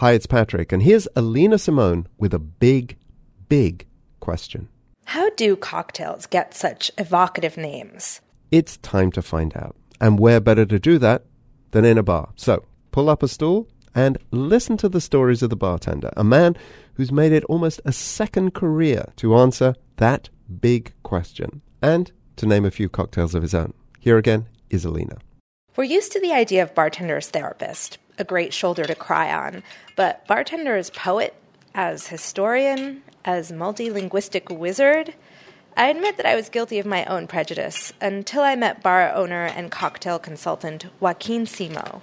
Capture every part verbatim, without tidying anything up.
Hi, it's Patrick, and here's Alina Simone with a big, big question. How do cocktails get such evocative names? It's time to find out. And where better to do that than in a bar? So, pull up a stool and listen to the stories of the bartender, a man who's made it almost a second career to answer that big question and to name a few cocktails of his own. Here again is Alina. We're used to the idea of bartender as therapist, a great shoulder to cry on, but bartender as poet, as historian, as multilinguistic wizard. I admit that I was guilty of my own prejudice until I met bar owner and cocktail consultant Joaquin Simo.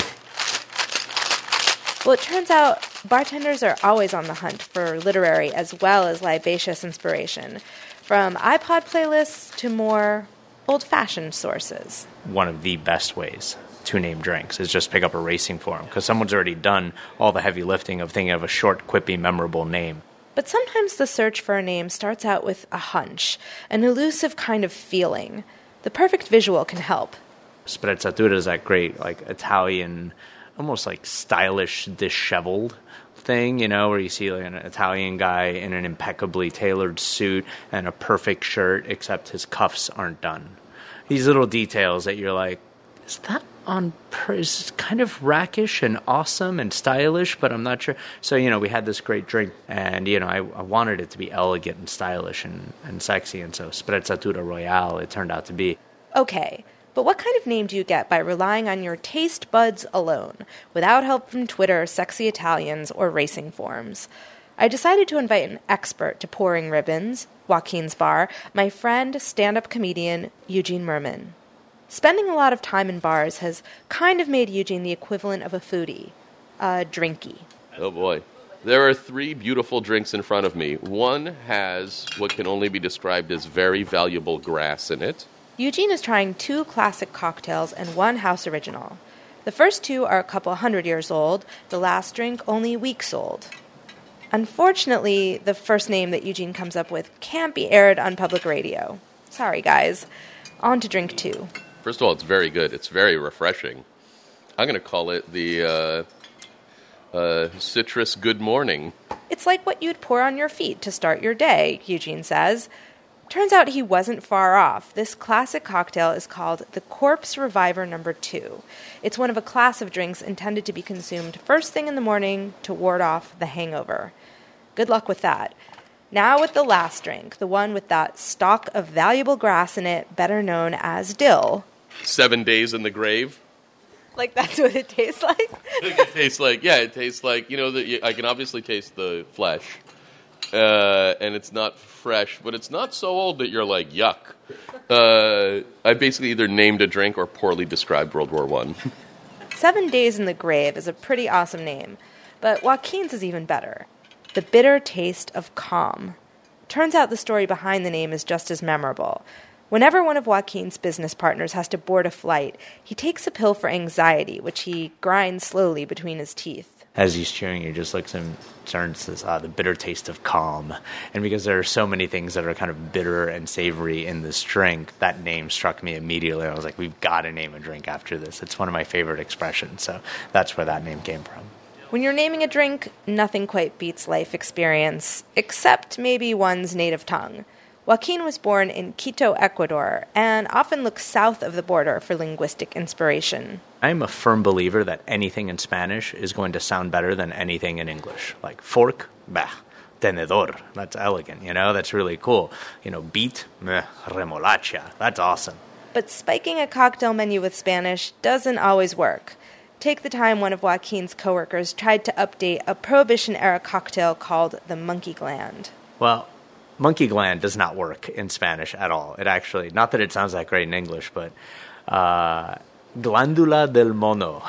Well, it turns out bartenders are always on the hunt for literary as well as libaceous inspiration, from iPod playlists to more old-fashioned sources. One of the best ways to name drinks is just pick up a racing form, because someone's already done all the heavy lifting of thinking of a short, quippy, memorable name. But sometimes the search for a name starts out with a hunch, an elusive kind of feeling. The perfect visual can help. Sprezzatura is that great, like, Italian, almost like stylish, disheveled thing, you know, where you see like an Italian guy in an impeccably tailored suit and a perfect shirt, except his cuffs aren't done. These little details that you're like, is that on purpose? It's kind of rackish and awesome and stylish, but I'm not sure. So, you know, we had this great drink, and, you know, I, I wanted it to be elegant and stylish and, and sexy, and so Sprezzatura Royale it turned out to be. Okay, but what kind of name do you get by relying on your taste buds alone, without help from Twitter, sexy Italians, or racing forums? I decided to invite an expert to Pouring Ribbons, Joaquin's bar, my friend, stand-up comedian Eugene Mirman. Spending a lot of time in bars has kind of made Eugene the equivalent of a foodie, a drinky. Oh boy. There are three beautiful drinks in front of me. One has what can only be described as very valuable grass in it. Eugene is trying two classic cocktails and one house original. The first two are a couple hundred years old, the last drink only weeks old. Unfortunately, the first name that Eugene comes up with can't be aired on public radio. Sorry, guys. On to drink two. First of all, it's very good. It's very refreshing. I'm going to call it the uh, uh, Citrus Good Morning. It's like what you'd pour on your feet to start your day, Eugene says. Turns out he wasn't far off. This classic cocktail is called the Corpse Reviver Number Two. It's one of a class of drinks intended to be consumed first thing in the morning to ward off the hangover. Good luck with that. Now with the last drink, the one with that stalk of valuable grass in it, better known as dill. Seven days in the grave. Like that's what it tastes like? It tastes like, yeah, it tastes like, you know, the, I can obviously taste the flesh. Uh, and it's not fresh, but it's not so old that you're like, yuck. Uh, I basically either named a drink or poorly described World War One. Seven Days in the Grave is a pretty awesome name, but Joaquin's is even better. The Bitter Taste of Calm. Turns out the story behind the name is just as memorable. Whenever one of Joaquin's business partners has to board a flight, he takes a pill for anxiety, which he grinds slowly between his teeth. As he's chewing, he just looks and turns and says, ah, the bitter taste of calm. And because there are so many things that are kind of bitter and savory in this drink, that name struck me immediately. I was like, we've got to name a drink after this. It's one of my favorite expressions, so that's where that name came from. When you're naming a drink, nothing quite beats life experience, except maybe one's native tongue. Joaquin was born in Quito, Ecuador, and often looks south of the border for linguistic inspiration. I'm a firm believer that anything in Spanish is going to sound better than anything in English. Like fork, bah. Tenedor, that's elegant, you know, that's really cool. You know, beet, meh, remolacha, that's awesome. But spiking a cocktail menu with Spanish doesn't always work. Take the time one of Joaquin's coworkers tried to update a Prohibition-era cocktail called the Monkey Gland. Well, monkey gland does not work in Spanish at all. It actually, not that it sounds that great in English, but uh, glándula del mono.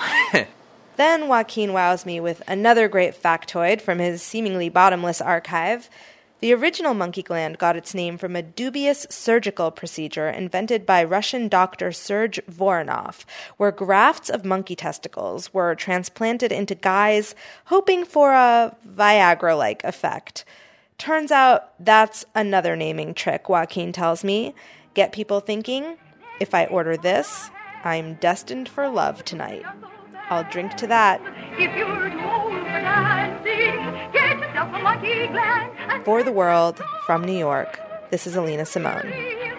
Then Joaquin wows me with another great factoid from his seemingly bottomless archive. The original monkey gland got its name from a dubious surgical procedure invented by Russian doctor Serge Voronov, where grafts of monkey testicles were transplanted into guys hoping for a Viagra-like effect. Turns out that's another naming trick, Joaquin tells me. Get people thinking, if I order this, I'm destined for love tonight. I'll drink to that. If you're too old for that. For the World, from New York, this is Alina Simone.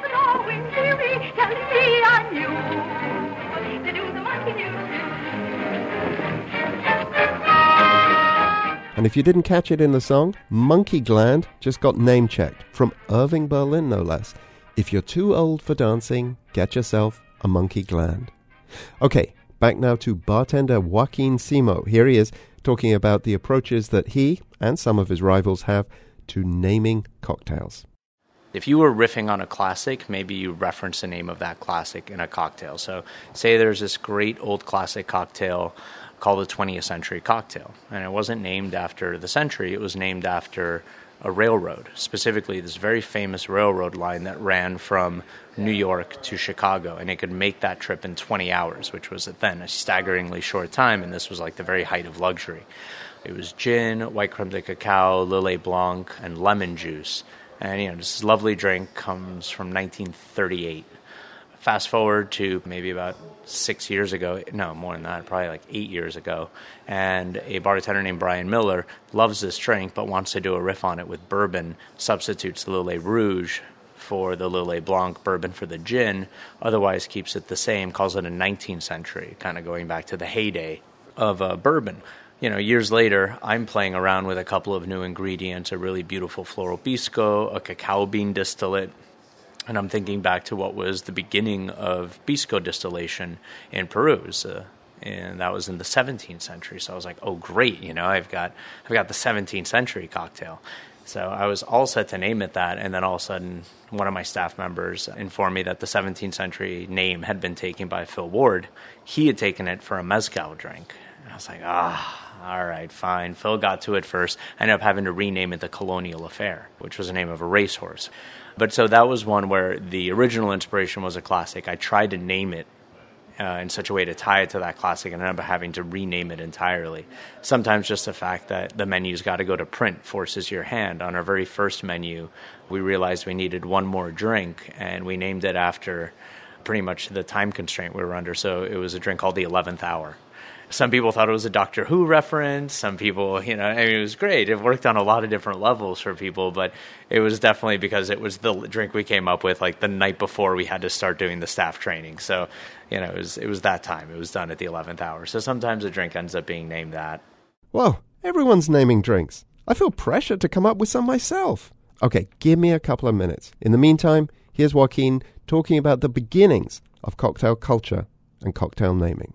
And if you didn't catch it in the song, Monkey Gland just got name-checked, from Irving Berlin no less. If you're too old for dancing, get yourself a monkey gland. Okay, back now to bartender Joaquin Simo. Here he is, talking about the approaches that he and some of his rivals have to naming cocktails. If you were riffing on a classic, maybe you reference the name of that classic in a cocktail. So say there's this great old classic cocktail called the twentieth Century Cocktail. And it wasn't named after the century, it was named after a railroad, specifically this very famous railroad line that ran from New York to Chicago, and it could make that trip in twenty hours, which was then a staggeringly short time, and this was like the very height of luxury. It was gin, white creme de cacao, Lillet Blanc, and lemon juice. And, you know, this lovely drink comes from nineteen thirty-eight. Fast forward to maybe about six years ago, no, more than that, probably like eight years ago, and a bartender named Brian Miller loves this drink but wants to do a riff on it with bourbon, substitutes Lillet Rouge for the Lillet Blanc, bourbon for the gin, otherwise keeps it the same, calls it a nineteenth century, kind of going back to the heyday of uh, bourbon. You know, years later, I'm playing around with a couple of new ingredients, a really beautiful floral pisco, a cacao bean distillate, and I'm thinking back to what was the beginning of pisco distillation in Peru, uh, and that was in the seventeenth century. So I was like, oh, great, you know, I've got I've got the seventeenth century cocktail. So I was all set to name it that, and then all of a sudden, one of my staff members informed me that the seventeenth century name had been taken by Phil Ward. He had taken it for a mezcal drink. And I was like, ah, all right, fine. Phil got to it first. I ended up having to rename it the Colonial Affair, which was the name of a racehorse. But so that was one where the original inspiration was a classic. I tried to name it uh, in such a way to tie it to that classic and ended up having to rename it entirely. Sometimes just the fact that the menu's got to go to print forces your hand. On our very first menu, we realized we needed one more drink, and we named it after pretty much the time constraint we were under. So it was a drink called the eleventh Hour. Some people thought it was a Doctor Who reference. Some people, you know, I mean, it was great. It worked on a lot of different levels for people, but it was definitely because it was the drink we came up with like the night before we had to start doing the staff training. So, you know, it was it was that time. It was done at the eleventh hour. So sometimes a drink ends up being named that. Well, everyone's naming drinks. I feel pressure to come up with some myself. Okay, give me a couple of minutes. In the meantime, here's Joaquin talking about the beginnings of cocktail culture and cocktail naming.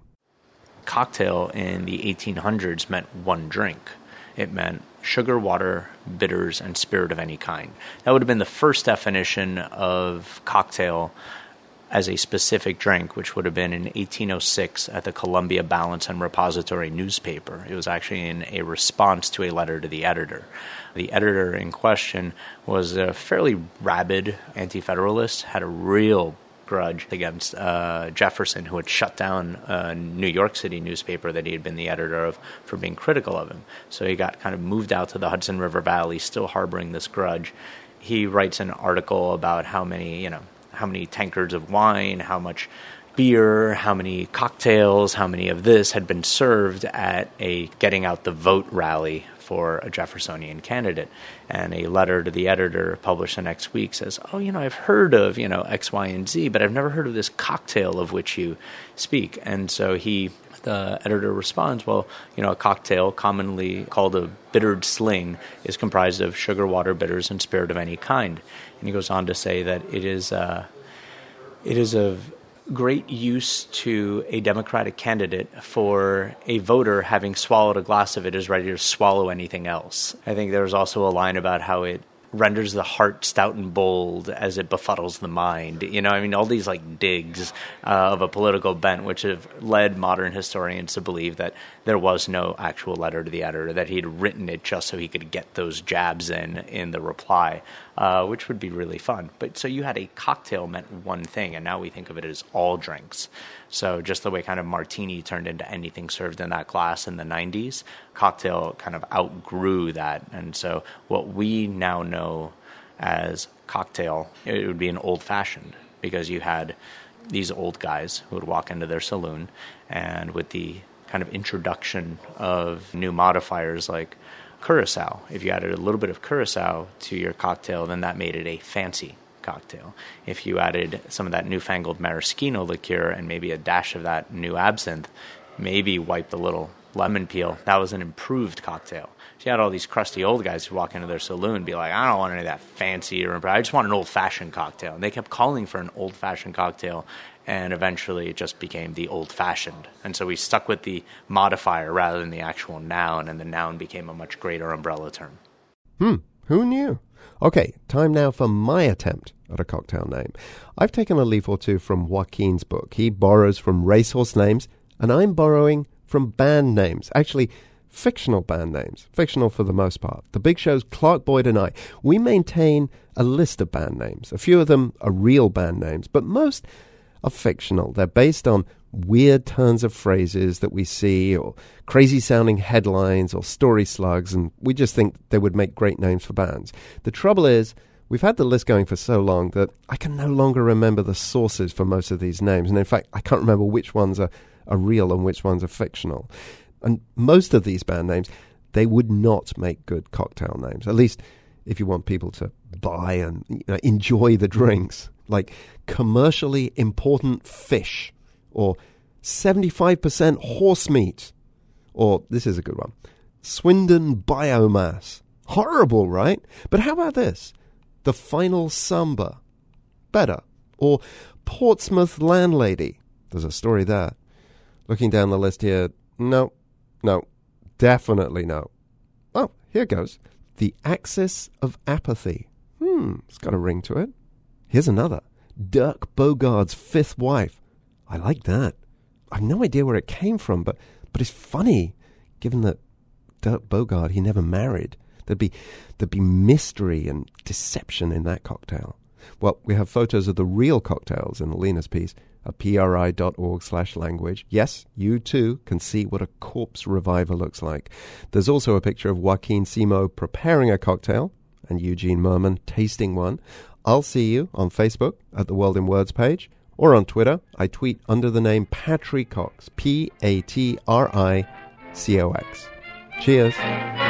Cocktail in the eighteen hundreds meant one drink. It meant sugar, water, bitters, and spirit of any kind. That would have been the first definition of cocktail as a specific drink, which would have been in eighteen oh six at the Columbia Balance and Repository newspaper. It was actually in a response to a letter to the editor. The editor in question was a fairly rabid anti-federalist, had a real grudge against uh, Jefferson, who had shut down a New York City newspaper that he had been the editor of for being critical of him. So he got kind of moved out to the Hudson River Valley, still harboring this grudge. He writes an article about how many, you know, how many tankards of wine, how much beer, how many cocktails, how many of this had been served at a getting out the vote rally for a Jeffersonian candidate. And a letter to the editor published the next week says, oh, you know, I've heard of, you know, X, Y, and Z, but I've never heard of this cocktail of which you speak. And so he, the editor responds, well, you know, a cocktail, commonly called a bittered sling, is comprised of sugar, water, bitters, and spirit of any kind. And he goes on to say that it is, uh, it is of great use to a Democratic candidate for a voter having swallowed a glass of it is ready to swallow anything else. I think there's also a line about how it renders the heart stout and bold as it befuddles the mind. You know, I mean, all these like digs uh, of a political bent, which have led modern historians to believe that there was no actual letter to the editor, that he'd written it just so he could get those jabs in in the reply, uh, which would be really fun. But so you had a cocktail meant one thing, and now we think of it as all drinks. So just the way kind of martini turned into anything served in that glass in the nineties, cocktail kind of outgrew that. And so what we now know as cocktail, it would be an old-fashioned, because you had these old guys who would walk into their saloon, and with the kind of introduction of new modifiers like curacao. If you added a little bit of curacao to your cocktail, then that made it a fancy cocktail. If you added some of that newfangled maraschino liqueur and maybe a dash of that new absinthe, maybe wiped a little lemon peel, that was an improved cocktail. So you had all these crusty old guys who walk into their saloon and be like, I don't want any of that fancy, or I just want an old-fashioned cocktail. And they kept calling for an old-fashioned cocktail, and eventually it just became the old-fashioned. And so we stuck with the modifier rather than the actual noun, and the noun became a much greater umbrella term. Hmm, who knew? Okay, time now for my attempt at a cocktail name. I've taken a leaf or two from Joaquin's book. He borrows from racehorse names, and I'm borrowing from band names. Actually, fictional band names. Fictional for the most part. The Big Show's Clark Boyd and I, we maintain a list of band names. A few of them are real band names, but most are fictional. They're based on weird turns of phrases that we see, or crazy-sounding headlines, or story slugs, and we just think they would make great names for bands. The trouble is, we've had the list going for so long that I can no longer remember the sources for most of these names, and in fact, I can't remember which ones are, are real and which ones are fictional. And most of these band names, they would not make good cocktail names, at least if you want people to buy and, you know, enjoy the drinks, like commercially important fish, or seventy-five percent horse meat, or, this is a good one, Swindon biomass. Horrible, right? But how about this? The Final Samba. Better. Or Portsmouth Landlady. There's a story there. Looking down the list here, no, no, definitely no. Oh, here goes. The Axis of Apathy. Hmm, it's got a ring to it. Here's another. Dirk Bogart's Fifth Wife. I like that. I've no idea where it came from, but but it's funny, given that Dirk Bogarde, he never married. There'd be there'd be mystery and deception in that cocktail. Well, we have photos of the real cocktails in Alina's piece at pri.org slash language. Yes, you too can see what a corpse reviver looks like. There's also a picture of Joaquin Simo preparing a cocktail and Eugene Merman tasting one. I'll see you on Facebook at the World in Words page, or on Twitter. I tweet under the name Patricox, P A T R I C O X. Cheers.